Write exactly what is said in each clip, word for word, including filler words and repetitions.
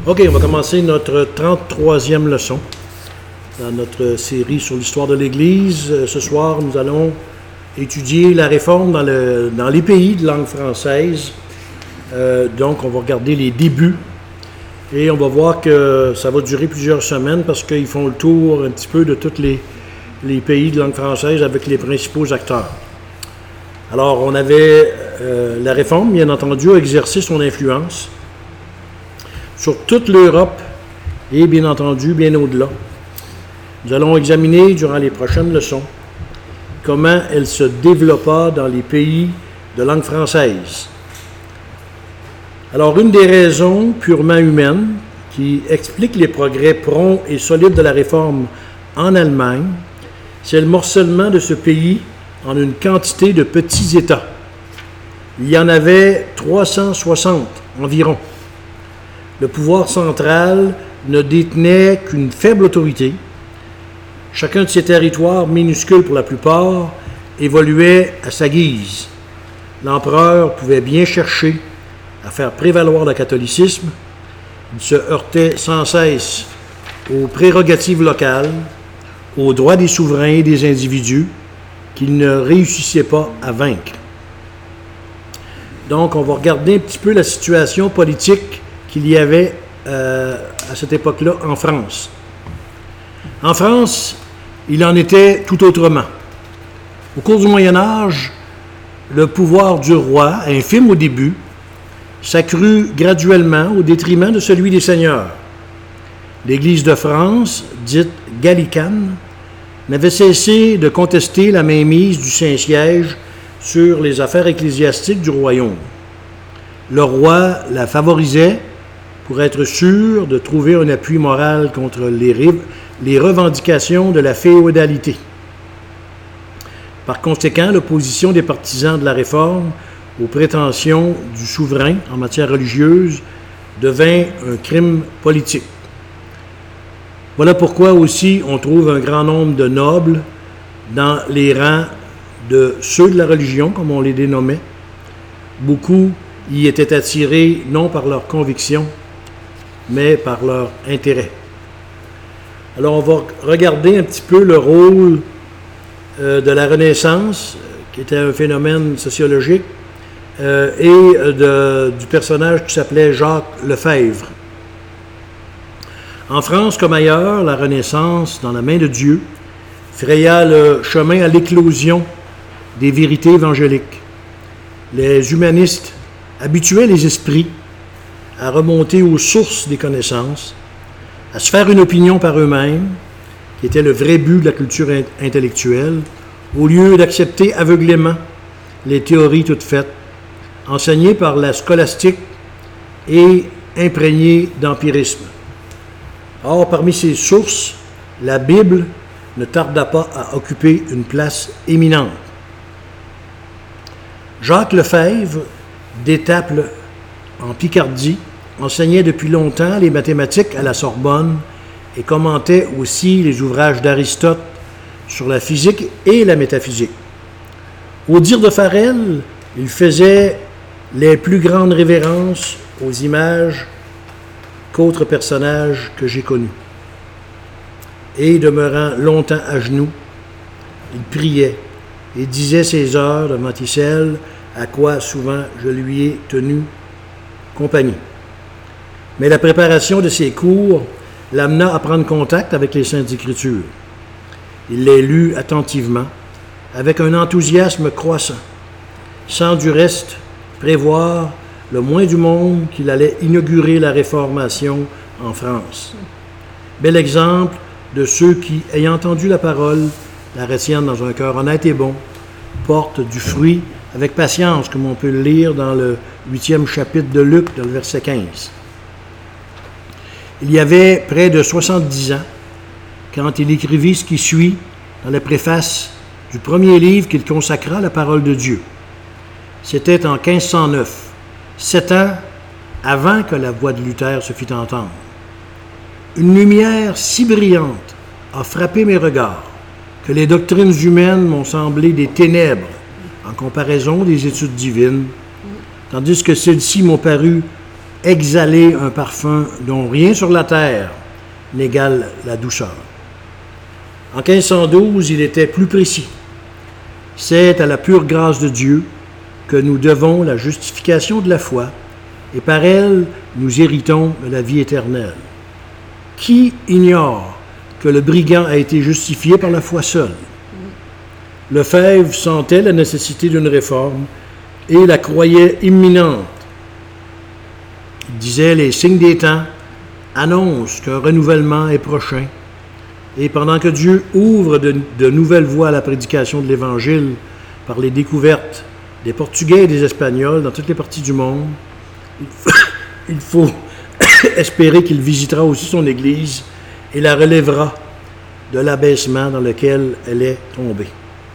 OK, on va commencer notre trente-troisième leçon dans notre série sur l'histoire de l'Église. Ce soir, nous allons étudier la réforme dans, le, dans les pays de langue française. Euh, donc, on va regarder les débuts et on va voir que ça va durer plusieurs semaines parce qu'ils font le tour un petit peu de tous les, les pays de langue française avec les principaux acteurs. Alors, on avait euh, la réforme, bien entendu, a exercé son influence sur toute l'Europe et, bien entendu, bien au-delà. Nous allons examiner, durant les prochaines leçons, comment elle se développa dans les pays de langue française. Alors, une des raisons purement humaines qui explique les progrès prompts et solides de la réforme en Allemagne, c'est le morcellement de ce pays en une quantité de petits États. Il y en avait trois cent soixante environ. Le pouvoir central ne détenait qu'une faible autorité. Chacun de ces territoires, minuscules pour la plupart, évoluait à sa guise. L'empereur pouvait bien chercher à faire prévaloir le catholicisme. Il se heurtait sans cesse aux prérogatives locales, aux droits des souverains et des individus qu'il ne réussissait pas à vaincre. Donc, on va regarder un petit peu la situation politique qu'il y avait euh, à cette époque-là en France. En France, il en était tout autrement. Au cours du Moyen Âge, le pouvoir du roi, infime au début, s'accrut graduellement au détriment de celui des seigneurs. L'Église de France, dite gallicane, n'avait cessé de contester la mainmise du Saint-Siège sur les affaires ecclésiastiques du royaume. Le roi la favorisait pour être sûr de trouver un appui moral contre les, ré- les revendications de la féodalité. Par conséquent, l'opposition des partisans de la réforme aux prétentions du souverain en matière religieuse devint un crime politique. Voilà pourquoi aussi on trouve un grand nombre de nobles dans les rangs de ceux de la religion, comme on les dénommait. Beaucoup y étaient attirés non par leurs convictions, mais par leur intérêt. Alors on va regarder un petit peu le rôle euh, de la Renaissance, qui était un phénomène sociologique, euh, et de, du personnage qui s'appelait Jacques Lefebvre. En France comme ailleurs, la Renaissance, dans la main de Dieu, fraya le chemin à l'éclosion des vérités évangéliques. Les humanistes habituaient les esprits à remonter aux sources des connaissances, à se faire une opinion par eux-mêmes, qui était le vrai but de la culture intellectuelle, au lieu d'accepter aveuglément les théories toutes faites, enseignées par la scolastique et imprégnées d'empirisme. Or, parmi ces sources, la Bible ne tarda pas à occuper une place éminente. Jacques Lefebvre, d'Étaples en Picardie, enseignait depuis longtemps les mathématiques à la Sorbonne et commentait aussi les ouvrages d'Aristote sur la physique et la métaphysique. Au dire de Farel, il faisait les plus grandes révérences aux images qu'autres personnages que j'ai connus. Et demeurant longtemps à genoux, il priait et disait ses heures devant Ticelle, à quoi souvent je lui ai tenu compagnie. Mais la préparation de ses cours l'amena à prendre contact avec les Saintes Écritures. Il les lut attentivement, avec un enthousiasme croissant, sans du reste prévoir le moins du monde qu'il allait inaugurer la Réformation en France. Bel exemple de ceux qui, ayant entendu la parole, la retiennent dans un cœur honnête et bon, portent du fruit avec patience, comme on peut le lire dans le huitième chapitre de Luc, dans le verset quinze. Il y avait près de soixante-dix ans, quand il écrivit ce qui suit dans la préface du premier livre qu'il consacra à la parole de Dieu. C'était en quinze cent neuf, sept ans avant que la voix de Luther se fît entendre. Une lumière si brillante a frappé mes regards que les doctrines humaines m'ont semblé des ténèbres en comparaison des études divines, tandis que celles-ci m'ont paru exhaler un parfum dont rien sur la terre n'égale la douceur. En quinze cent douze, il était plus précis. C'est à la pure grâce de Dieu que nous devons la justification de la foi, et par elle, nous héritons de la vie éternelle. Qui ignore que le brigand a été justifié par la foi seule? Lefebvre sentait la nécessité d'une réforme et la croyait imminente. Il disait: les signes des temps annoncent qu'un renouvellement est prochain. Et pendant que Dieu ouvre de, de nouvelles voies à la prédication de l'Évangile par les découvertes des Portugais et des Espagnols dans toutes les parties du monde, il faut espérer qu'il visitera aussi son Église et la relèvera de l'abaissement dans lequel elle est tombée.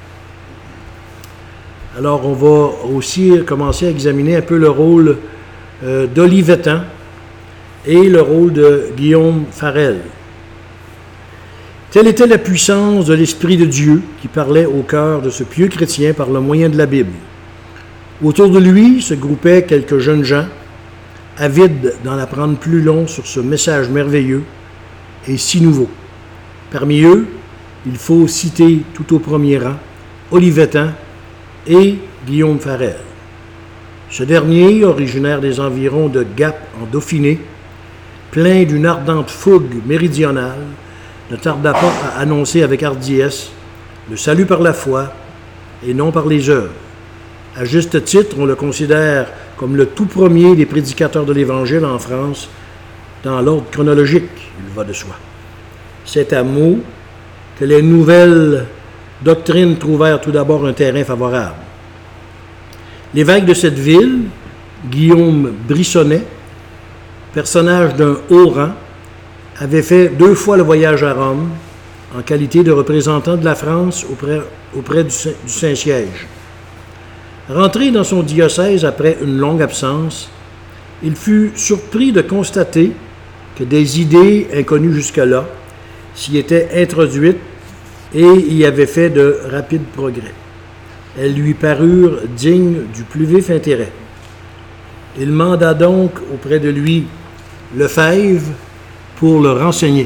Alors, on va aussi commencer à examiner un peu le rôle euh, d'Olivetan et le rôle de Guillaume Farel. Telle était la puissance de l'Esprit de Dieu qui parlait au cœur de ce pieux chrétien par le moyen de la Bible. Autour de lui se groupaient quelques jeunes gens, avides d'en apprendre plus long sur ce message merveilleux et si nouveau. Parmi eux, il faut citer tout au premier rang Olivetan et Guillaume Farel. Ce dernier, originaire des environs de Gap en Dauphiné, plein d'une ardente fougue méridionale, ne tarda pas à annoncer avec hardiesse le salut par la foi et non par les œuvres. À juste titre, on le considère comme le tout premier des prédicateurs de l'Évangile en France, dans l'ordre chronologique, il va de soi. C'est à Meaux que les nouvelles doctrines trouvèrent tout d'abord un terrain favorable. L'évêque de cette ville, Guillaume Brissonnet, personnage d'un haut rang, avait fait deux fois le voyage à Rome en qualité de représentant de la France auprès, auprès du, du Saint-Siège. Rentré dans son diocèse après une longue absence, il fut surpris de constater que des idées inconnues jusque-là s'y étaient introduites et y avaient fait de rapides progrès. Elles lui parurent dignes du plus vif intérêt. Il manda donc auprès de lui Lefebvre pour le renseigner.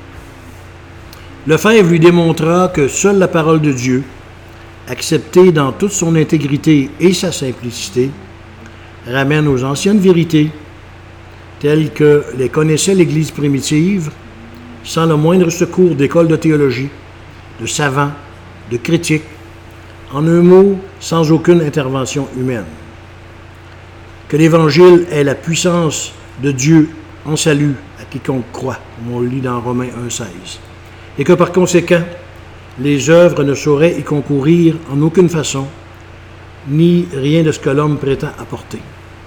Lefebvre lui démontra que seule la parole de Dieu, acceptée dans toute son intégrité et sa simplicité, ramène aux anciennes vérités, telles que les connaissait l'Église primitive, sans le moindre secours d'écoles de théologie, de savants, de critiques, en un mot, sans aucune intervention humaine. Que l'Évangile est la puissance de Dieu en salut à quiconque croit, comme on le lit dans Romains un seize, et que par conséquent, les œuvres ne sauraient y concourir en aucune façon, ni rien de ce que l'homme prétend apporter.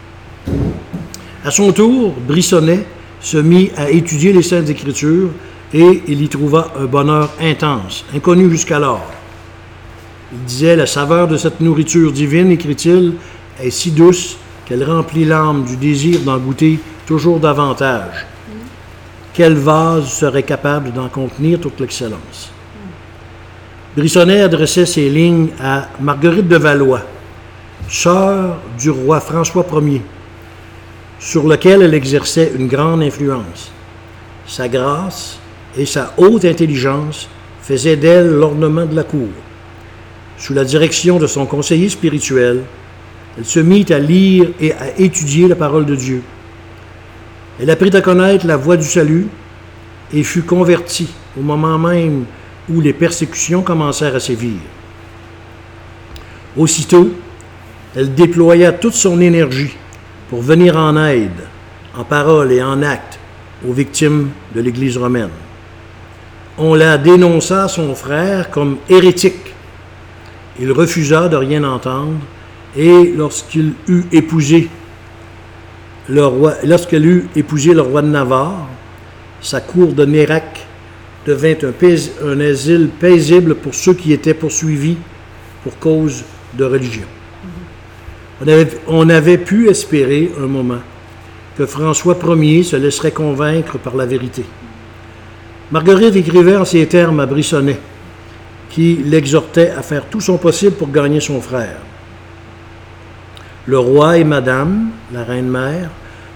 À son tour, Brissonnet se mit à étudier les Saintes Écritures et il y trouva un bonheur intense, inconnu jusqu'alors. Il disait: « La saveur de cette nourriture divine, écrit-il, est si douce qu'elle remplit l'âme du désir d'en goûter toujours davantage. Quel vase serait capable d'en contenir toute l'excellence? » Brissonnet adressait ces lignes à Marguerite de Valois, sœur du roi François Ier, sur lequel elle exerçait une grande influence. Sa grâce et sa haute intelligence faisaient d'elle l'ornement de la cour. Sous la direction de son conseiller spirituel, elle se mit à lire et à étudier la parole de Dieu. Elle apprit à connaître la voie du salut et fut convertie au moment même où les persécutions commencèrent à sévir. Aussitôt, elle déploya toute son énergie pour venir en aide, en parole et en acte, aux victimes de l'Église romaine. On la dénonça à son frère comme hérétique. Il refusa de rien entendre et lorsqu'il eut épousé le roi, lorsqu'elle eut épousé le roi de Navarre, sa cour de Nérac devint un, pais, un asile paisible pour ceux qui étaient poursuivis pour cause de religion. On avait, on avait pu espérer un moment que François Ier se laisserait convaincre par la vérité. Marguerite écrivait en ces termes à Brissonnet, qui l'exhortait à faire tout son possible pour gagner son frère. Le roi et madame, la reine-mère,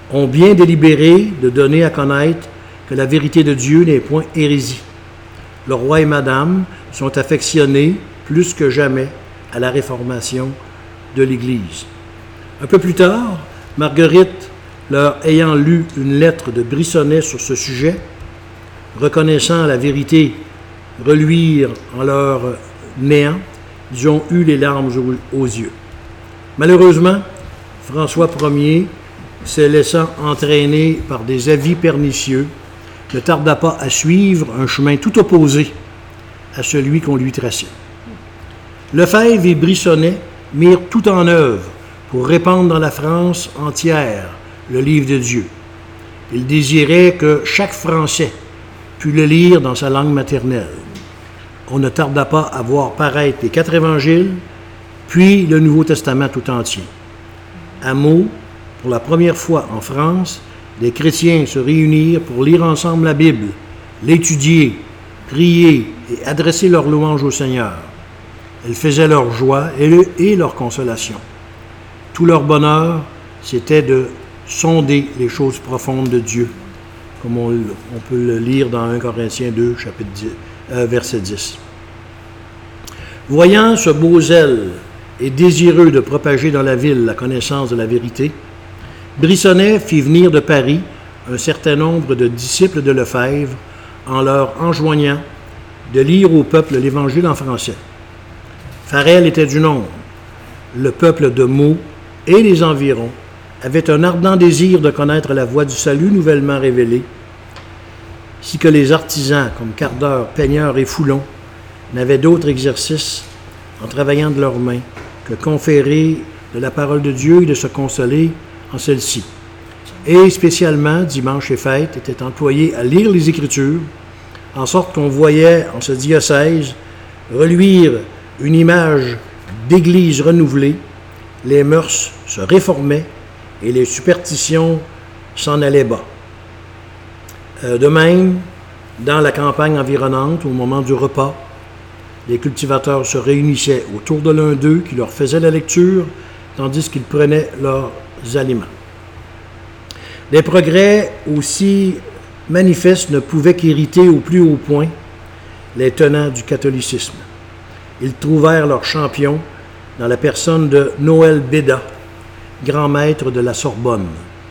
ont bien délibéré de donner à connaître que la vérité de Dieu n'est point hérésie. Le roi et madame sont affectionnés plus que jamais à la réformation de l'Église. Un peu plus tard, Marguerite, leur ayant lu une lettre de Brissonnet sur ce sujet, reconnaissant la vérité reluire en leur néant, ils ont eu les larmes aux yeux. Malheureusement, François Ier, se laissant entraîner par des avis pernicieux, ne tarda pas à suivre un chemin tout opposé à celui qu'on lui traçait. Lefebvre et Brissonnet mirent tout en œuvre pour répandre dans la France entière le livre de Dieu. Ils désiraient que chaque Français pût le lire dans sa langue maternelle. On ne tarda pas à voir paraître les quatre évangiles, puis le Nouveau Testament tout entier. À Meaux, pour la première fois en France, des chrétiens se réunirent pour lire ensemble la Bible, l'étudier, prier et adresser leur louange au Seigneur. Elle faisait leur joie et leur consolation. Tout leur bonheur, c'était de sonder les choses profondes de Dieu, comme on, on peut le lire dans un Corinthiens deux, chapitre dix, euh, verset dix. Voyant ce beau zèle et désireux de propager dans la ville la connaissance de la vérité, Brissonnet fit venir de Paris un certain nombre de disciples de Lefebvre en leur enjoignant de lire au peuple l'Évangile en français. Farel était du nombre. Le peuple de Meaux et les environs avaient un ardent désir de connaître la voie du salut nouvellement révélée, si que les artisans comme cardeurs, peigneurs et foulons n'avaient d'autre exercice en travaillant de leurs mains que conférer de la parole de Dieu et de se consoler en celle-ci. Et spécialement, dimanche et fête étaient employés à lire les Écritures, en sorte qu'on voyait en ce diocèse reluire une image d'église renouvelée, les mœurs se réformaient et les superstitions s'en allaient bas. Euh, de même, dans la campagne environnante, au moment du repas, les cultivateurs se réunissaient autour de l'un d'eux qui leur faisait la lecture, tandis qu'ils prenaient leurs aliments. Des progrès aussi manifestes ne pouvaient qu'irriter au plus haut point les tenants du catholicisme. Ils trouvèrent leur champion dans la personne de Noël Beda, grand maître de la Sorbonne.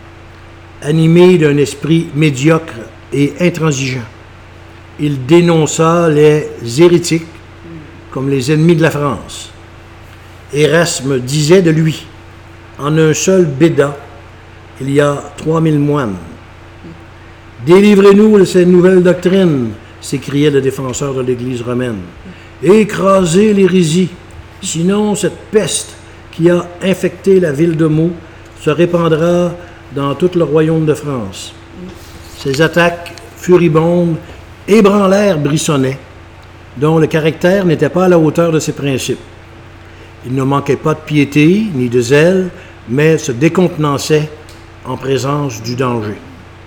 Animé d'un esprit médiocre et intransigeant, il dénonça les hérétiques comme les ennemis de la France. Érasme disait de lui, en un seul Beda, il y a trois mille moines. Délivrez-nous de ces nouvelles doctrines, s'écriait le défenseur de l'Église romaine. Écrasez l'hérésie, sinon cette peste qui a infecté la ville de Meaux se répandra dans tout le royaume de France. Ces attaques furibondes ébranlèrent Brissonnet, dont le caractère n'était pas à la hauteur de ses principes. Il ne manquait pas de piété ni de zèle, mais se décontenançait en présence du danger.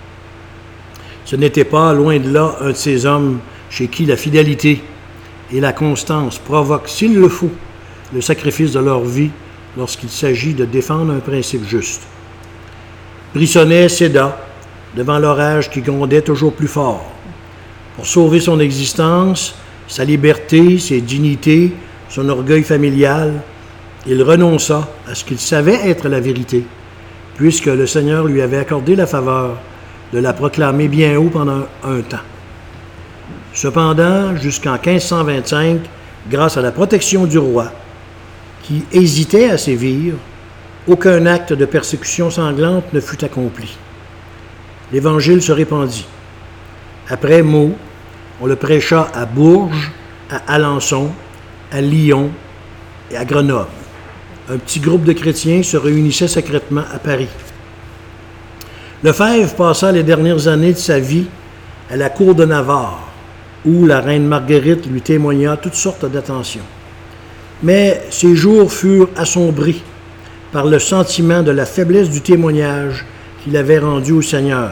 Ce n'était pas, loin de là, un de ces hommes chez qui la fidélité et la constance provoquent, s'il le faut, le sacrifice de leur vie lorsqu'il s'agit de défendre un principe juste. Brissonnet céda devant l'orage qui grondait toujours plus fort. Pour sauver son existence, sa liberté, ses dignités, son orgueil familial, il renonça à ce qu'il savait être la vérité, puisque le Seigneur lui avait accordé la faveur de la proclamer bien haut pendant un temps. Cependant, jusqu'en quinze cent vingt-cinq, grâce à la protection du roi, qui hésitait à sévir, aucun acte de persécution sanglante ne fut accompli. L'Évangile se répandit. Après Meaux, on le prêcha à Bourges, à Alençon, à Lyon et à Grenoble. Un petit groupe de chrétiens se réunissait secrètement à Paris. Lefebvre passa les dernières années de sa vie à la cour de Navarre, où la reine Marguerite lui témoigna toutes sortes d'attentions. Mais ses jours furent assombris par le sentiment de la faiblesse du témoignage qu'il avait rendu au Seigneur.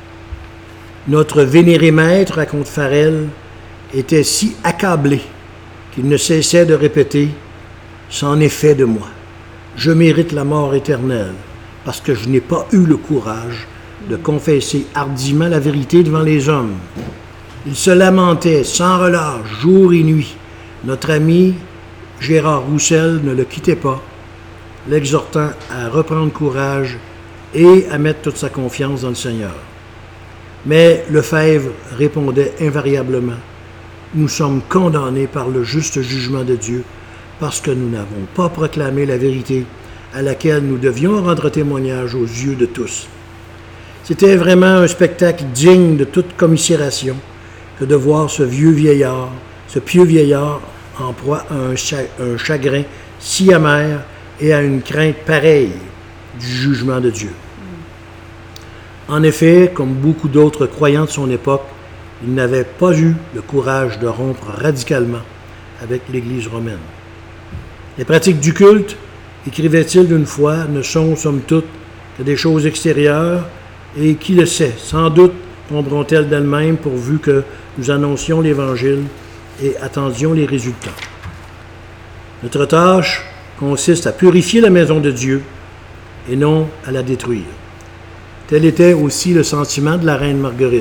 Notre vénéré maître, raconte Farel, était si accablé qu'il ne cessait de répéter « C'en est fait de moi. Je mérite la mort éternelle, parce que je n'ai pas eu le courage de confesser hardiment la vérité devant les hommes. Il se lamentait sans relâche, jour et nuit. Notre ami Gérard Roussel ne le quittait pas, l'exhortant à reprendre courage et à mettre toute sa confiance dans le Seigneur. Mais Lefebvre répondait invariablement: « Nous sommes condamnés par le juste jugement de Dieu parce que nous n'avons pas proclamé la vérité à laquelle nous devions rendre témoignage aux yeux de tous. » C'était vraiment un spectacle digne de toute commisération que de voir ce vieux vieillard, ce pieux vieillard en proie à un, cha- un chagrin si amer et à une crainte pareille du jugement de Dieu. En effet, comme beaucoup d'autres croyants de son époque, il n'avait pas eu le courage de rompre radicalement avec l'Église romaine. Les pratiques du culte, écrivait-il d'une fois, ne sont, somme toute, que des choses extérieures, et qui le sait, sans doute tomberont-elles d'elles-mêmes pourvu que nous annoncions l'Évangile et attendions les résultats. Notre tâche consiste à purifier la maison de Dieu et non à la détruire. Tel était aussi le sentiment de la reine Marguerite.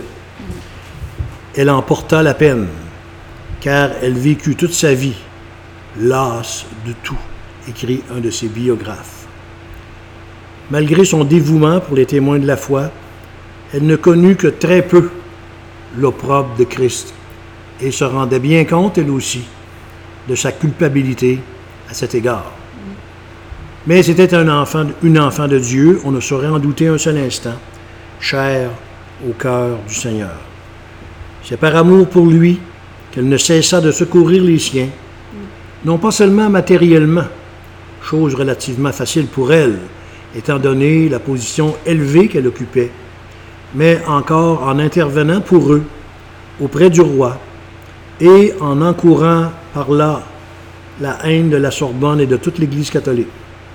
Elle en porta la peine, car elle vécut toute sa vie lasse de tout, écrit un de ses biographes. Malgré son dévouement pour les témoins de la foi, elle ne connut que très peu l'opprobre de Christ et se rendait bien compte, elle aussi, de sa culpabilité à cet égard. Mais c'était un enfant, une enfant de Dieu, on ne saurait en douter un seul instant, chère au cœur du Seigneur. C'est par amour pour lui qu'elle ne cessa de secourir les siens, non pas seulement matériellement, chose relativement facile pour elle, étant donné la position élevée qu'elle occupait, mais encore en intervenant pour eux auprès du roi et en encourant par là la haine de la Sorbonne et de toute l'Église catholique.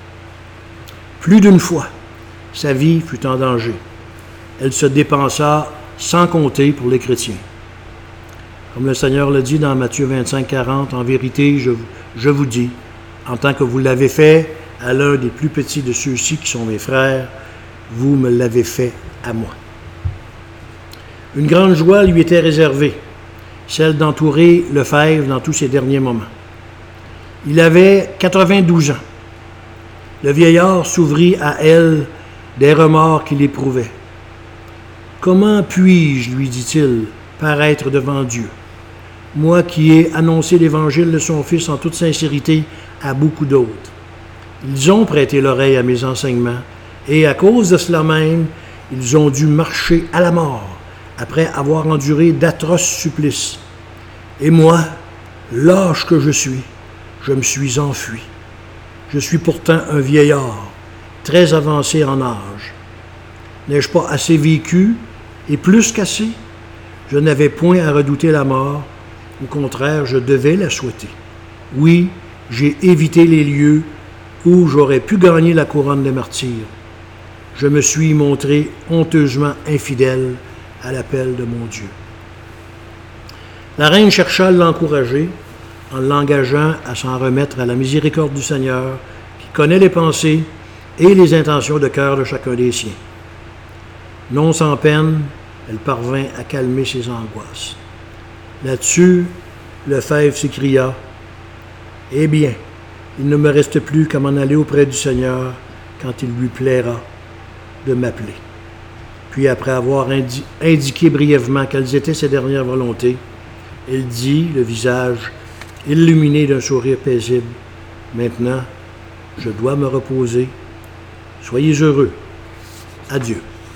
Plus d'une fois, sa vie fut en danger. Elle se dépensa sans compter pour les chrétiens. Comme le Seigneur le dit dans Matthieu vingt-cinq, quarante, « En vérité, je, je vous dis, en tant que vous l'avez fait à l'un des plus petits de ceux-ci qui sont mes frères, vous me l'avez fait à moi. » Une grande joie lui était réservée, celle d'entourer Lefebvre dans tous ses derniers moments. Il avait quatre-vingt-douze ans. Le vieillard s'ouvrit à elle des remords qu'il éprouvait. « Comment puis-je, lui dit-il, paraître devant Dieu, moi qui ai annoncé l'Évangile de son Fils en toute sincérité à beaucoup d'autres? Ils ont prêté l'oreille à mes enseignements, et à cause de cela même, ils ont dû marcher à la mort, après avoir enduré d'atroces supplices. Et moi, lâche que je suis, je me suis enfui. Je suis pourtant un vieillard, très avancé en âge. N'ai-je pas assez vécu, et plus qu'assez? Je n'avais point à redouter la mort, au contraire, je devais la souhaiter. Oui, j'ai évité les lieux où j'aurais pu gagner la couronne des martyrs. Je me suis montré honteusement infidèle à l'appel de mon Dieu. » La reine chercha à l'encourager en l'engageant à s'en remettre à la miséricorde du Seigneur qui connaît les pensées et les intentions de cœur de chacun des siens. Non sans peine, elle parvint à calmer ses angoisses. Là-dessus, Lefebvre s'écria: « Eh bien, il ne me reste plus qu'à m'en aller auprès du Seigneur quand il lui plaira de m'appeler. » Puis, après avoir indi- indiqué brièvement quelles étaient ses dernières volontés, elle dit, le visage illuminé d'un sourire paisible: « Maintenant, je dois me reposer. Soyez heureux. Adieu. »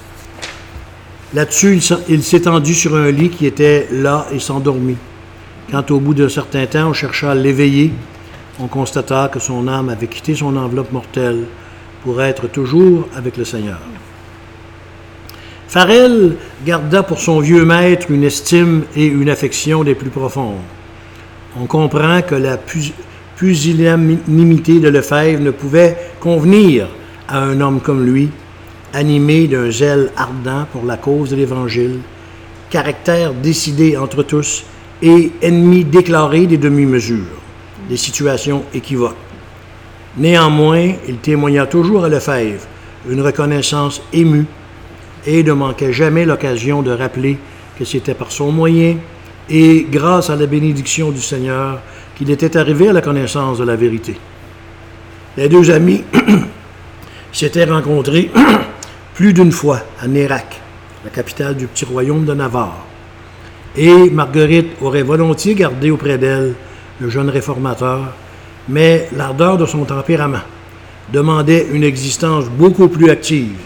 Là-dessus, il s'étendit sur un lit qui était là et s'endormit. Quand au bout d'un certain temps, on chercha à l'éveiller, on constata que son âme avait quitté son enveloppe mortelle pour être toujours avec le Seigneur. Farel garda pour son vieux maître une estime et une affection des plus profondes. On comprend que la pusillanimité de Lefebvre ne pouvait convenir à un homme comme lui, animé d'un zèle ardent pour la cause de l'Évangile, caractère décidé entre tous et ennemi déclaré des demi-mesures, des situations équivoques. Néanmoins, il témoigna toujours à Lefebvre une reconnaissance émue et ne manquait jamais l'occasion de rappeler que c'était par son moyen et grâce à la bénédiction du Seigneur qu'il était arrivé à la connaissance de la vérité. Les deux amis s'étaient rencontrés plus d'une fois à Nérac, la capitale du petit royaume de Navarre. Et Marguerite aurait volontiers gardé auprès d'elle le jeune réformateur, mais l'ardeur de son tempérament demandait une existence beaucoup plus active.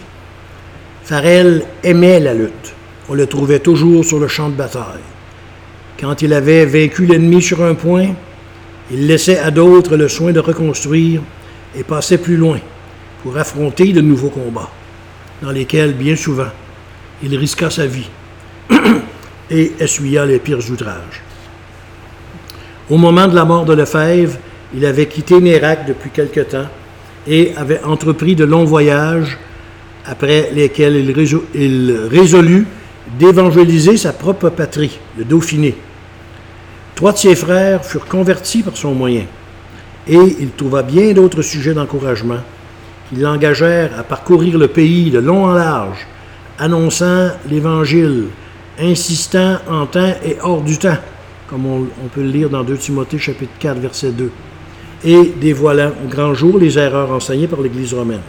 Farel aimait la lutte. On le trouvait toujours sur le champ de bataille. Quand il avait vaincu l'ennemi sur un point, il laissait à d'autres le soin de reconstruire et passait plus loin pour affronter de nouveaux combats, dans lesquels, bien souvent, il risqua sa vie et essuya les pires outrages. Au moment de la mort de Lefebvre, il avait quitté Nérac depuis quelque temps et avait entrepris de longs voyages après lesquels il, résol- il résolut d'évangéliser sa propre patrie, le Dauphiné. Trois de ses frères furent convertis par son moyen et il trouva bien d'autres sujets d'encouragement qui l'engagèrent à parcourir le pays de long en large, annonçant l'Évangile, insistant en temps et hors du temps, comme on, on peut le lire dans deux Timothée chapitre quatre, verset deux, et dévoilant au grand jour les erreurs enseignées par l'Église romaine.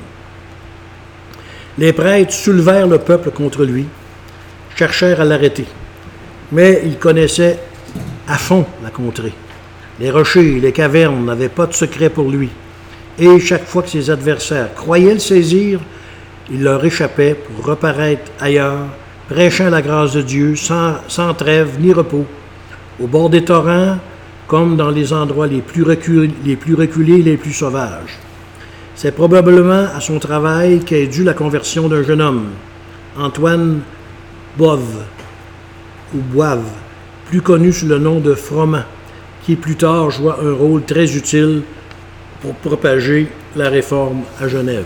Les prêtres soulevèrent le peuple contre lui, cherchèrent à l'arrêter, mais il connaissait à fond la contrée. Les rochers et les cavernes n'avaient pas de secret pour lui, et chaque fois que ses adversaires croyaient le saisir, il leur échappait pour reparaître ailleurs, prêchant la grâce de Dieu sans, sans trêve ni repos, au bord des torrents, comme dans les endroits les plus reculés, les plus reculés et les plus sauvages. C'est probablement à son travail qu'est due la conversion d'un jeune homme, Antoine Boive, ou Boive, plus connu sous le nom de Froment, qui plus tard joua un rôle très utile pour propager la réforme à Genève.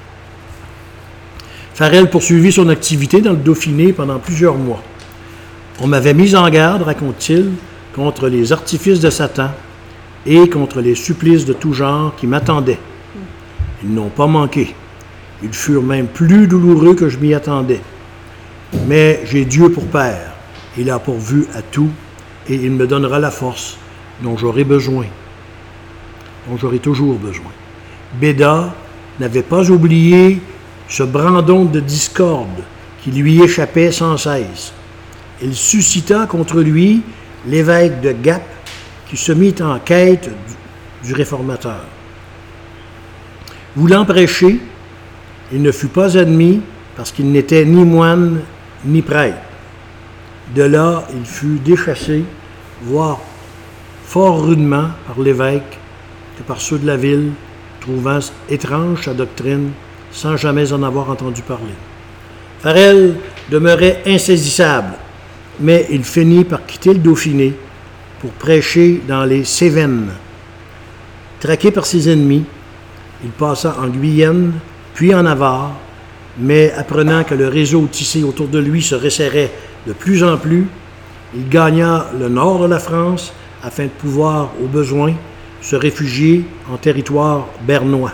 Farel poursuivit son activité dans le Dauphiné pendant plusieurs mois. On m'avait mis en garde, raconte-t-il, contre les artifices de Satan et contre les supplices de tout genre qui m'attendaient. Ils n'ont pas manqué. Ils furent même plus douloureux que je m'y attendais. Mais j'ai Dieu pour Père. Il a pourvu à tout et il me donnera la force dont j'aurai besoin, dont j'aurai toujours besoin. Béda n'avait pas oublié ce brandon de discorde qui lui échappait sans cesse. Il suscita contre lui l'évêque de Gap qui se mit en quête du, du réformateur. Voulant prêcher, il ne fut pas admis parce qu'il n'était ni moine ni prêtre. De là, il fut déchassé, voire fort rudement par l'évêque que par ceux de la ville, trouvant étrange sa doctrine sans jamais en avoir entendu parler. Farel demeurait insaisissable, mais il finit par quitter le Dauphiné pour prêcher dans les Cévennes. Traqué par ses ennemis, il passa en Guyenne, puis en Navarre, mais apprenant que le réseau tissé autour de lui se resserrait de plus en plus, il gagna le nord de la France afin de pouvoir, au besoin, se réfugier en territoire bernois.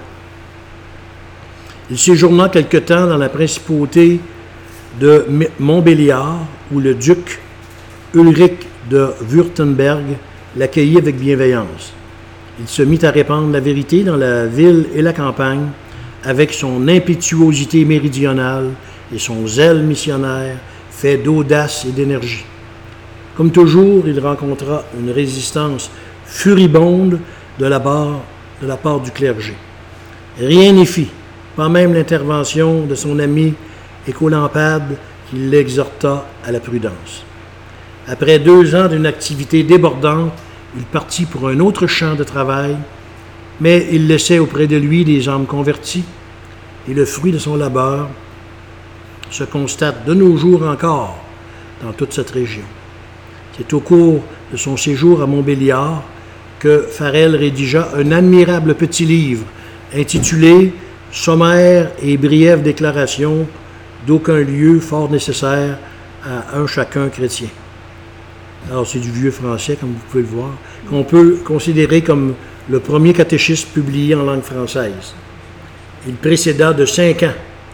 Il séjourna quelque temps dans la principauté de Montbéliard, où le duc Ulrich de Wurtemberg l'accueillit avec bienveillance. Il se mit à répandre la vérité dans la ville et la campagne avec son impétuosité méridionale et son zèle missionnaire fait d'audace et d'énergie. Comme toujours, il rencontra une résistance furibonde de la part, de la part du clergé. Rien n'y fit, pas même l'intervention de son ami Écolampade qui l'exhorta à la prudence. Après deux ans d'une activité débordante, il partit pour un autre champ de travail, mais il laissait auprès de lui des âmes converties, et le fruit de son labeur se constate de nos jours encore dans toute cette région. C'est au cours de son séjour à Montbéliard que Farel rédigea un admirable petit livre intitulé « Sommaire et brève déclaration d'aucun lieu fort nécessaire à un chacun chrétien ». Alors, c'est du vieux français, comme vous pouvez le voir, qu'on peut considérer comme le premier catéchisme publié en langue française. Il précéda de cinq ans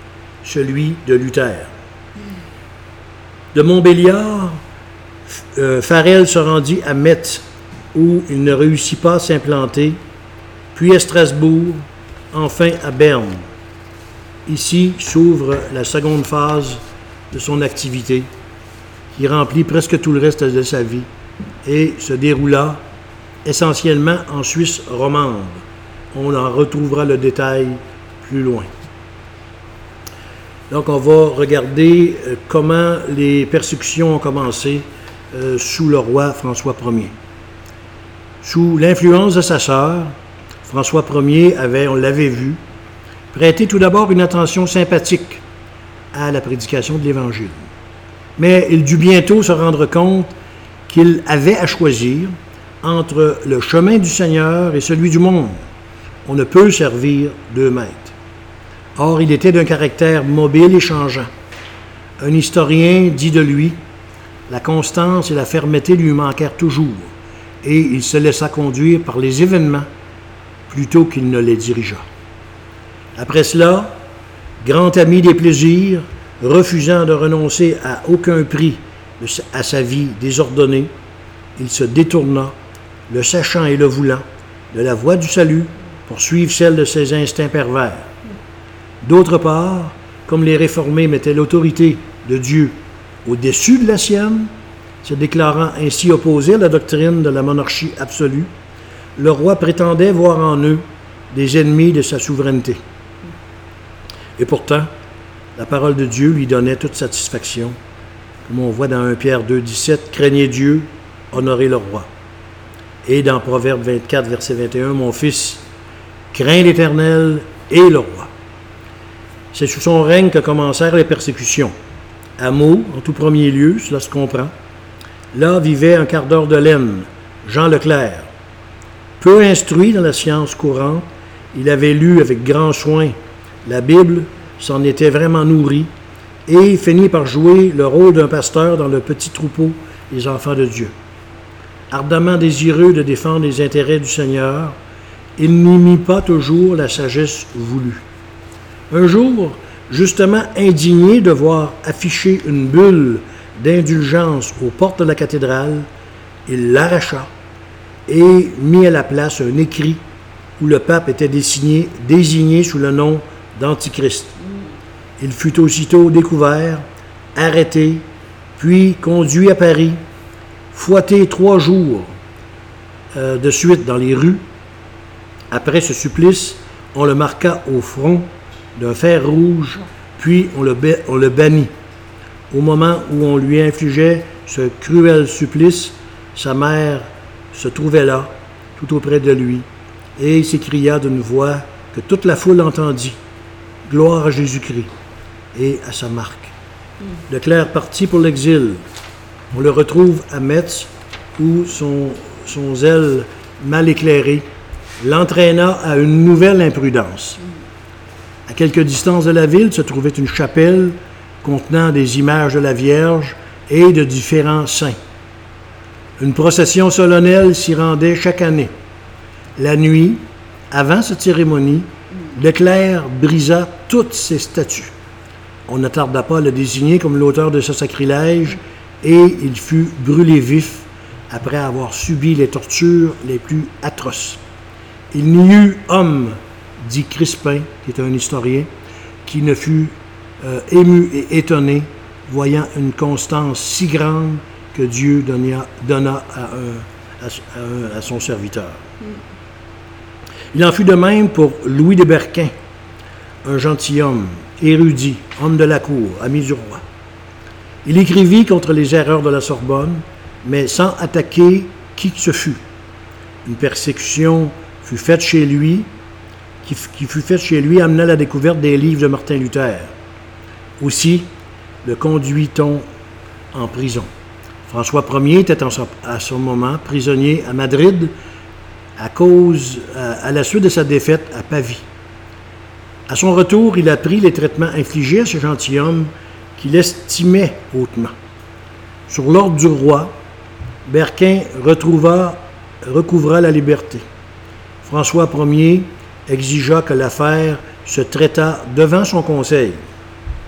celui de Luther. De Montbéliard, euh, Farel se rendit à Metz, où il ne réussit pas à s'implanter, puis à Strasbourg, enfin à Berne. Ici s'ouvre la seconde phase de son activité, qui remplit presque tout le reste de sa vie et se déroula essentiellement en Suisse romande. On en retrouvera le détail plus loin. Donc, on va regarder euh, comment les persécutions ont commencé euh, sous le roi François Ier. Sous l'influence de sa sœur, François Ier avait, on l'avait vu, prêté tout d'abord une attention sympathique à la prédication de l'Évangile. Mais il dut bientôt se rendre compte qu'il avait à choisir entre le chemin du Seigneur et celui du monde. On ne peut servir deux maîtres. Or, il était d'un caractère mobile et changeant. Un historien dit de lui, la constance et la fermeté lui manquèrent toujours, et il se laissa conduire par les événements plutôt qu'il ne les dirigea. Après cela, grand ami des plaisirs, refusant de renoncer à aucun prix à sa vie désordonnée, il se détourna, le sachant et le voulant, de la voie du salut pour suivre celle de ses instincts pervers. D'autre part, comme les réformés mettaient l'autorité de Dieu au-dessus de la sienne, se déclarant ainsi opposés à la doctrine de la monarchie absolue, le roi prétendait voir en eux des ennemis de sa souveraineté. Et pourtant, la parole de Dieu lui donnait toute satisfaction. Comme on voit dans premier Pierre deux, dix-sept, « Craignez Dieu, honorez le roi. » Et dans Proverbe vingt-quatre, verset vingt et un, « Mon fils, crains l'Éternel et le roi. » C'est sous son règne que commencèrent les persécutions. À Meaux, en tout premier lieu, cela se comprend. Là vivait un quart d'heure de laine, Jean Leclerc. Peu instruit dans la science courante, il avait lu avec grand soin la Bible, s'en était vraiment nourri, et finit par jouer le rôle d'un pasteur dans le petit troupeau des enfants de Dieu. Ardemment désireux de défendre les intérêts du Seigneur, il n'y mit pas toujours la sagesse voulue. Un jour, justement indigné de voir afficher une bulle d'indulgence aux portes de la cathédrale, il l'arracha et mit à la place un écrit où le pape était désigné, désigné sous le nom d'Antichrist. Il fut aussitôt découvert, arrêté, puis conduit à Paris, fouetté trois jours euh, de suite dans les rues. Après ce supplice, on le marqua au front d'un fer rouge, puis on le, on le bannit. Au moment où on lui infligeait ce cruel supplice, sa mère se trouvait là, tout auprès de lui, et il s'écria d'une voix que toute la foule entendit, « Gloire à Jésus-Christ » et à sa marque. Mm. Leclerc partit pour l'exil. On le retrouve à Metz, où son, son zèle mal éclairé l'entraîna à une nouvelle imprudence. Mm. À quelque distance de la ville se trouvait une chapelle contenant des images de la Vierge et de différents saints. Une procession solennelle s'y rendait chaque année. La nuit, avant cette cérémonie, Leclerc brisa toutes ces statues. On ne tarda pas à le désigner comme l'auteur de ce sacrilège et il fut brûlé vif après avoir subi les tortures les plus atroces. Il n'y eut homme, dit Crispin, qui est un historien, qui ne fut euh, ému et étonné, voyant une constance si grande que Dieu donna, donna à, un, à, à, à son serviteur. Mm. Il en fut de même pour Louis de Berquin, un gentilhomme, érudit, homme de la cour, ami du roi. Il écrivit contre les erreurs de la Sorbonne, mais sans attaquer qui que ce fût. Une persécution fut faite chez lui, qui, qui fut faite chez lui, amena la découverte des livres de Martin Luther. Aussi, le conduit-on en prison. François Ier était en, à ce moment prisonnier à Madrid à cause, à, à la suite de sa défaite à Pavie. À son retour, il apprit les traitements infligés à ce gentilhomme qu'il estimait hautement. Sur l'ordre du roi, Berquin retrouva, recouvra la liberté. François Ier exigea que l'affaire se traitât devant son conseil.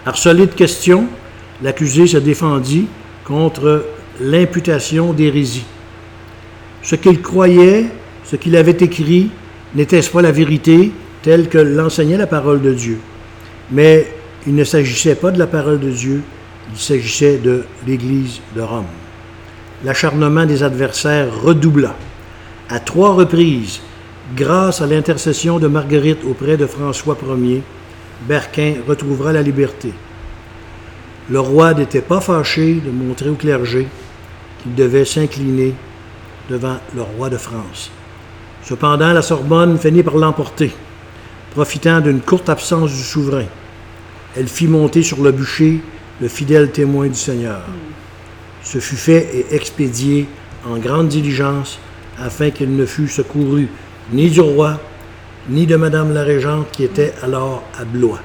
Harcelé de questions, l'accusé se défendit contre l'imputation d'hérésie. Ce qu'il croyait, ce qu'il avait écrit, n'était-ce pas la vérité telle que l'enseignait la parole de Dieu? Mais il ne s'agissait pas de la parole de Dieu, il s'agissait de l'Église de Rome. L'acharnement des adversaires redoubla. À trois reprises, grâce à l'intercession de Marguerite auprès de François Ier, Berquin retrouvera la liberté. Le roi n'était pas fâché de montrer au clergé qu'il devait s'incliner devant le roi de France. Cependant, la Sorbonne finit par l'emporter, profitant d'une courte absence du souverain. Elle fit monter sur le bûcher le fidèle témoin du Seigneur. Ce fut fait et expédié en grande diligence afin qu'il ne fût secouru ni du roi, ni de Madame la Régente qui était alors à Blois.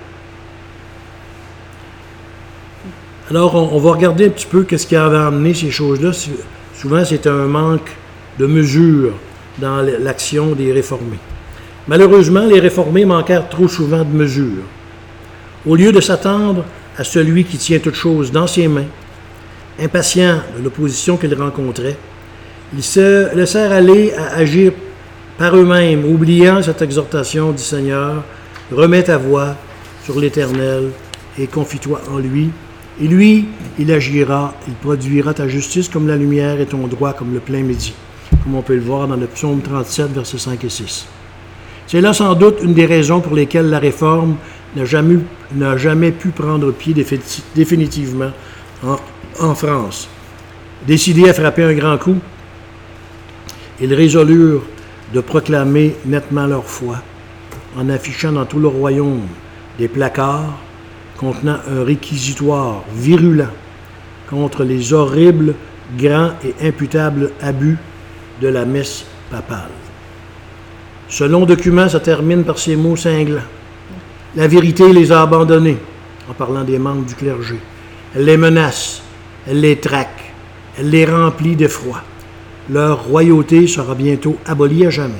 Alors, on, on va regarder un petit peu qu'est-ce qui avait amené ces choses-là. Souvent, c'est un manque de mesure dans l'action des réformés. Malheureusement, les réformés manquèrent trop souvent de mesure. Au lieu de s'attendre à celui qui tient toutes choses dans ses mains, impatients de l'opposition qu'ils rencontraient, ils se laissèrent aller à agir par eux-mêmes, oubliant cette exhortation du Seigneur, « Remets ta voix sur l'Éternel et confie-toi en lui, et lui, il agira, il produira ta justice comme la lumière et ton droit comme le plein midi. » Comme on peut le voir dans le psaume trente-sept, versets cinq et six. C'est là sans doute une des raisons pour lesquelles la Réforme n'a jamais, n'a jamais pu prendre pied définitivement en, en France. Décidés à frapper un grand coup, ils résolurent de proclamer nettement leur foi en affichant dans tout le royaume des placards contenant un réquisitoire virulent contre les horribles, grands et imputables abus de la messe papale. Ce long document se termine par ces mots cinglants. La vérité les a abandonnés, en parlant des membres du clergé. Elle les menace, elle les traque, elle les remplit d'effroi. Leur royauté sera bientôt abolie à jamais.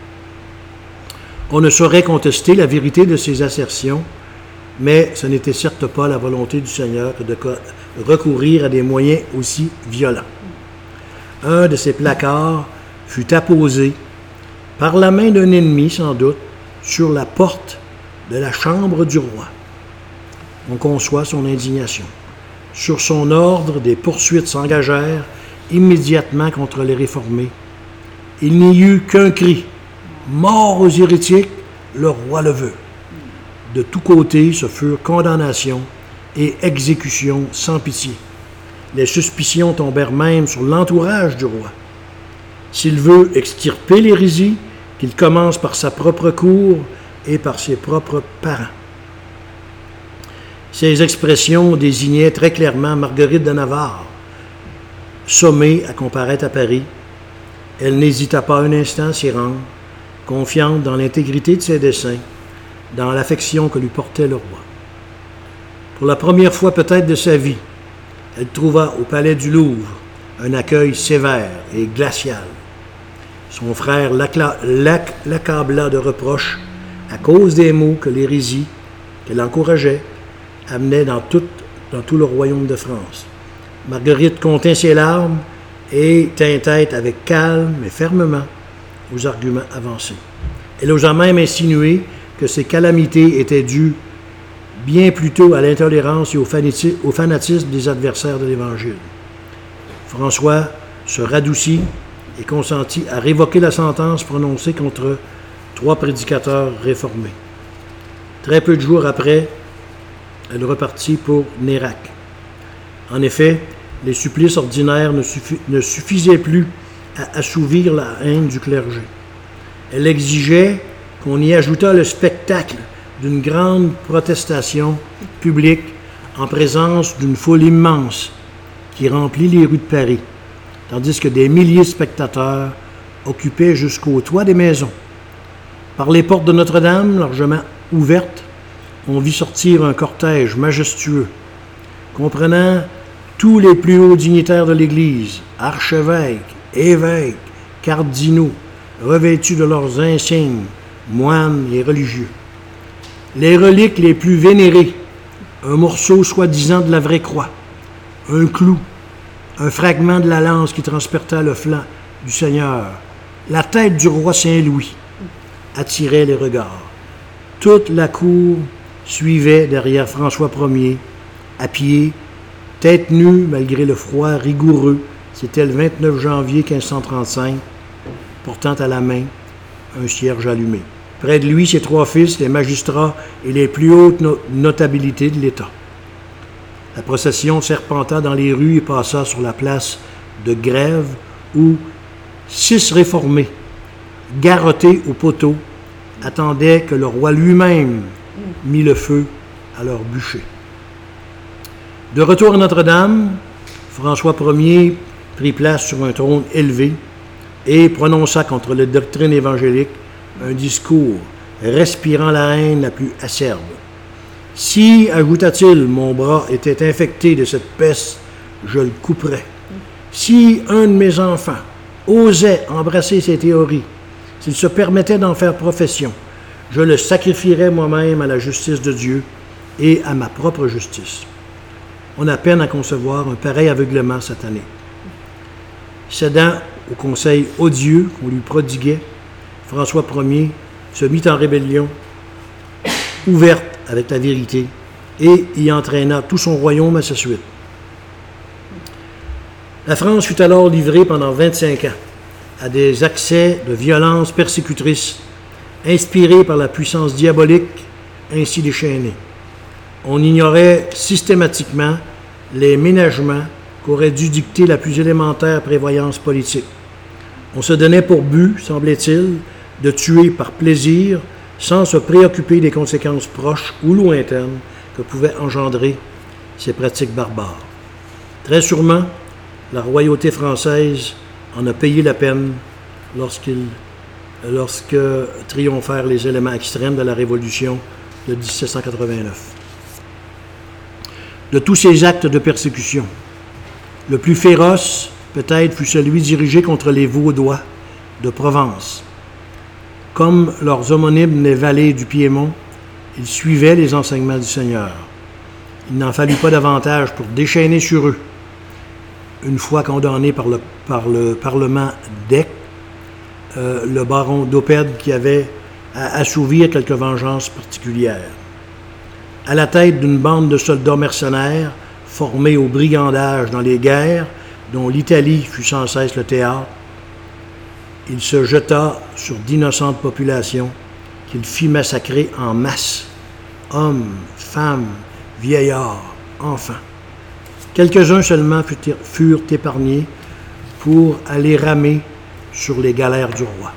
On ne saurait contester la vérité de ces assertions, mais ce n'était certes pas la volonté du Seigneur que de recourir à des moyens aussi violents. Un de ces placards fut apposé, par la main d'un ennemi sans doute, sur la porte de la chambre du roi. On conçoit son indignation. Sur son ordre, des poursuites s'engagèrent immédiatement contre les réformés. Il n'y eut qu'un cri, « Mort aux hérétiques, le roi le veut ». De tous côtés, ce furent condamnation et exécution sans pitié. Les suspicions tombèrent même sur l'entourage du roi. S'il veut extirper l'hérésie, qu'il commence par sa propre cour et par ses propres parents. Ces expressions désignaient très clairement Marguerite de Navarre, sommée à comparaître à Paris. Elle n'hésita pas un instant à s'y rendre, confiante dans l'intégrité de ses desseins, dans l'affection que lui portait le roi. Pour la première fois peut-être de sa vie, elle trouva au palais du Louvre un accueil sévère et glacial. Son frère l'accabla de reproches à cause des maux que l'hérésie, qu'elle encourageait, amenait dans tout, dans tout le royaume de France. Marguerite contint ses larmes et tint tête avec calme mais fermement aux arguments avancés. Elle osa même insinuer que ces calamités étaient dues bien plutôt à l'intolérance et au fanatisme des adversaires de l'Évangile. François se radoucit et consentit à révoquer la sentence prononcée contre trois prédicateurs réformés. Très peu de jours après, elle repartit pour Nérac. En effet, les supplices ordinaires ne, suffi- ne suffisaient plus à assouvir la haine du clergé. Elle exigeait qu'on y ajoutât le spectacle d'une grande protestation publique en présence d'une foule immense qui remplit les rues de Paris, tandis que des milliers de spectateurs occupaient jusqu'au toit des maisons. Par les portes de Notre-Dame, largement ouvertes, on vit sortir un cortège majestueux, comprenant tous les plus hauts dignitaires de l'Église, archevêques, évêques, cardinaux, revêtus de leurs insignes, moines et religieux. Les reliques les plus vénérées, un morceau soi-disant de la vraie croix, un clou, un fragment de la lance qui transperça le flanc du Seigneur, la tête du roi Saint-Louis attirait les regards. Toute la cour suivait derrière François Ier, à pied, tête nue malgré le froid rigoureux. C'était le vingt-neuf janvier quinze cent trente-cinq, portant à la main un cierge allumé. Près de lui, ses trois fils, les magistrats et les plus hautes no- notabilités de l'État. La procession serpenta dans les rues et passa sur la place de Grève, où six réformés, garrottés au poteau, attendaient que le roi lui-même mît le feu à leur bûcher. De retour à Notre-Dame, François Ier prit place sur un trône élevé et prononça contre les doctrines évangéliques un discours respirant la haine la plus acerbe. « Si, ajouta-t-il, mon bras était infecté de cette peste, je le couperais. Si un de mes enfants osait embrasser ces théories, s'il se permettait d'en faire profession, je le sacrifierais moi-même à la justice de Dieu et à ma propre justice. » On a peine à concevoir un pareil aveuglement satané. Cédant au conseil odieux qu'on lui prodiguait, François Ier se mit en rébellion ouverte avec la vérité et y entraîna tout son royaume à sa suite. La France fut alors livrée pendant vingt-cinq ans à des accès de violence persécutrice inspirés par la puissance diabolique ainsi déchaînée. On ignorait systématiquement les ménagements qu'aurait dû dicter la plus élémentaire prévoyance politique. On se donnait pour but, semblait-il, de tuer par plaisir sans se préoccuper des conséquences proches ou lointaines que pouvaient engendrer ces pratiques barbares. Très sûrement, la royauté française en a payé la peine lorsqu'il, lorsque triomphèrent les éléments extrêmes de la Révolution de dix-sept cent quatre-vingt-neuf. De tous ces actes de persécution, le plus féroce, peut-être, fut celui dirigé contre les Vaudois de Provence. Comme leurs homonymes des vallées du Piémont, ils suivaient les enseignements du Seigneur. Il n'en fallut pas davantage pour déchaîner sur eux, une fois condamné par le, par le Parlement d'Aix, euh, le baron d'Oppède qui avait à assouvir quelques vengeances particulières. À la tête d'une bande de soldats mercenaires formés au brigandage dans les guerres, dont l'Italie fut sans cesse le théâtre, il se jeta sur d'innocentes populations qu'il fit massacrer en masse, hommes, femmes, vieillards, enfants. Quelques-uns seulement furent épargnés pour aller ramer sur les galères du roi.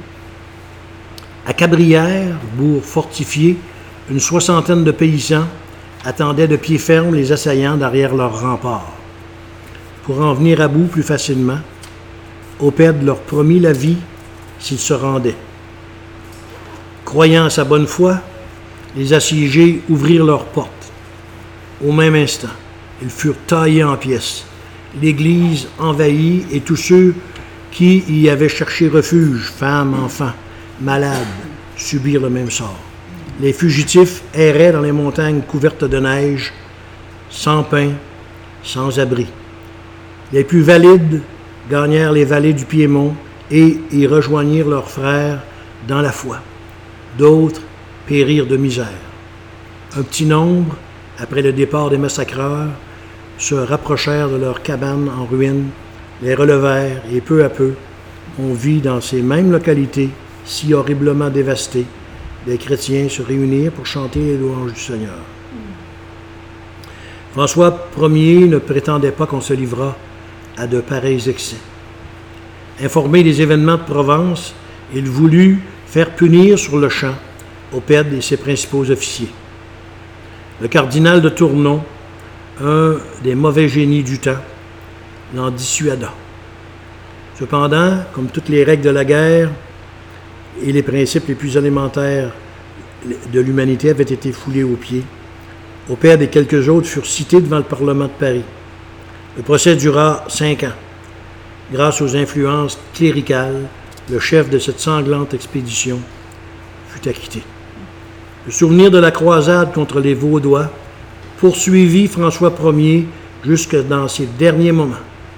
À Cabrières, bourg fortifié, une soixantaine de paysans attendaient de pied ferme les assaillants derrière leurs remparts. Pour en venir à bout plus facilement, Oppède leur promit la vie s'ils se rendaient. Croyant à sa bonne foi, les assiégés ouvrirent leurs portes. Au même instant, ils furent taillés en pièces, l'église envahie et tous ceux qui y avaient cherché refuge, femmes, enfants, malades, subirent le même sort. Les fugitifs erraient dans les montagnes couvertes de neige, sans pain, sans abri. Les plus valides gagnèrent les vallées du Piémont et y rejoignirent leurs frères dans la foi. D'autres périrent de misère. Un petit nombre, après le départ des massacreurs, se rapprochèrent de leurs cabanes en ruine, les relevèrent et peu à peu, on vit dans ces mêmes localités si horriblement dévastées, des chrétiens se réunir pour chanter les louanges du Seigneur. François Ier ne prétendait pas qu'on se livrât à de pareils excès. Informé des événements de Provence, il voulut faire punir sur le champ Oppède et ses principaux officiers. Le cardinal de Tournon, un des mauvais génies du temps, l'en dissuada. Cependant, comme toutes les règles de la guerre et les principes les plus élémentaires de l'humanité avaient été foulés aux pieds, Oppède et quelques autres furent cités devant le Parlement de Paris. Le procès dura cinq ans. Grâce aux influences cléricales, le chef de cette sanglante expédition fut acquitté. Le souvenir de la croisade contre les Vaudois poursuivit François Ier jusque dans ses derniers moments.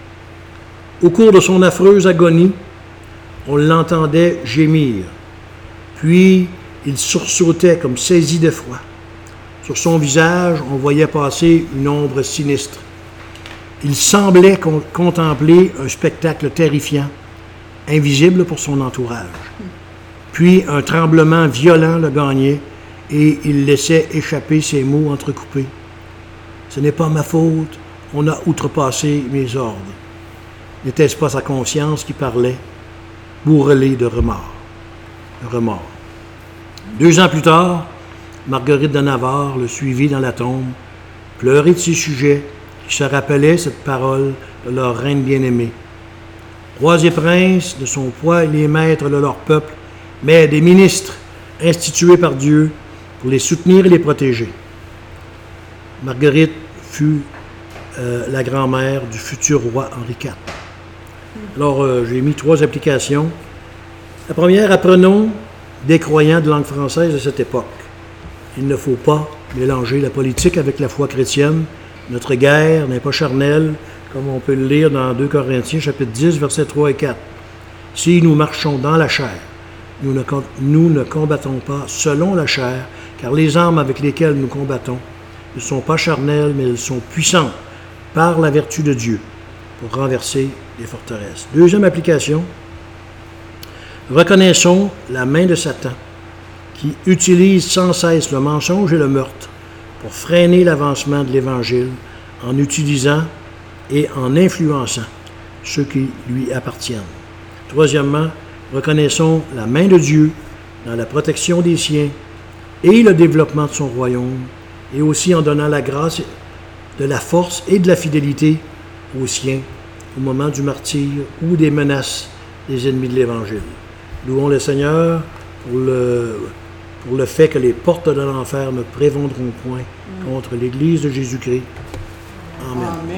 Au cours de son affreuse agonie, on l'entendait gémir, puis il sursautait comme saisi d'effroi. Sur son visage, on voyait passer une ombre sinistre. Il semblait con- contempler un spectacle terrifiant, invisible pour son entourage. Puis un tremblement violent le gagnait et il laissait échapper ses mots entrecoupés. « Ce n'est pas ma faute, on a outrepassé mes ordres. » N'était-ce pas sa conscience qui parlait, bourrelée de remords? De remords. Deux ans plus tard, Marguerite de Navarre le suivit dans la tombe, pleurait de ses sujets, qui se rappelaient cette parole de leur reine bien-aimée. Rois et princes ne sont point les maîtres de leur peuple, mais des ministres institués par Dieu pour les soutenir et les protéger. Marguerite fut euh, la grand-mère du futur roi Henri quatre. Alors, euh, j'ai mis trois applications. La première, apprenons des croyants de langue française de cette époque. Il ne faut pas mélanger la politique avec la foi chrétienne. Notre guerre n'est pas charnelle, comme on peut le lire dans deux Corinthiens, chapitre dix, versets trois et quatre. Si nous marchons dans la chair, nous ne, nous ne combattons pas selon la chair, car les armes avec lesquelles nous combattons ne sont pas charnelles, mais elles sont puissantes par la vertu de Dieu pour renverser les forteresses. Deuxième application, reconnaissons la main de Satan qui utilise sans cesse le mensonge et le meurtre pour freiner l'avancement de l'Évangile en utilisant et en influençant ceux qui lui appartiennent. Troisièmement, reconnaissons la main de Dieu dans la protection des siens et le développement de son royaume, et aussi en donnant la grâce, de la force et de la fidélité aux siens au moment du martyre ou des menaces des ennemis de l'Évangile. Louons le Seigneur pour le, pour le fait que les portes de l'enfer ne prévaudront point contre l'Église de Jésus-Christ. Amen. Amen.